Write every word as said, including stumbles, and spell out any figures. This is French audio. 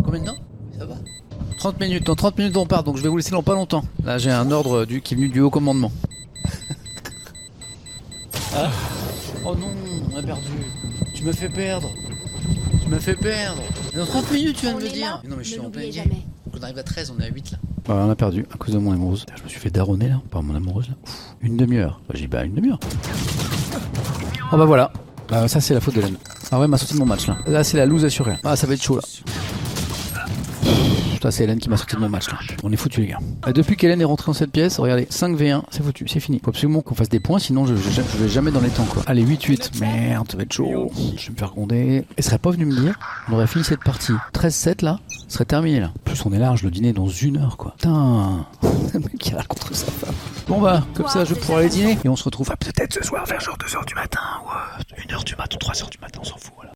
Combien de temps? Ça va. trente minutes, dans trente minutes on part, donc je vais vous laisser dans pas longtemps. Là j'ai un ordre du, qui est venu du haut commandement. Ah. Oh non, on a perdu. Tu m'as fait perdre. Tu m'as fait perdre. Dans trente minutes tu viens de me dire. Non mais je suis en plein game. Donc on arrive à treize, on est à huit là. Bah, on a perdu à cause de mon amoureuse. Je me suis fait daronner là, par mon amoureuse là. Ouf, une demi-heure. Bah, j'ai dit bah une demi-heure. Oh bah voilà. Bah ça c'est la faute d'Hélène. Ah ouais, m'a sorti de mon match là. Là c'est la loose assurée. Ah ça va être chaud là. Putain, c'est Hélène qui m'a sorti de mon match là. On est foutu les gars. Et depuis qu'Hélène est rentrée dans cette pièce, regardez, cinq v un, c'est foutu, c'est fini. Faut absolument qu'on fasse des points, sinon je, je, je vais jamais dans les temps quoi. Allez, huit huit. Merde, ça va être chaud. Je vais me faire gronder. Elle serait pas venue me dire, on aurait fini cette partie. treize sept là, ce serait terminé là. En plus on est large, le dîner est dans une heure quoi. Putain, le mec qui râle contre sa femme. Bon bah, comme ça je vais pouvoir aller dîner. Et on se retrouve à peut-être ce soir vers genre deux heures du matin ou euh, une heure du matin ou trois heures du matin, on s'en fout voilà.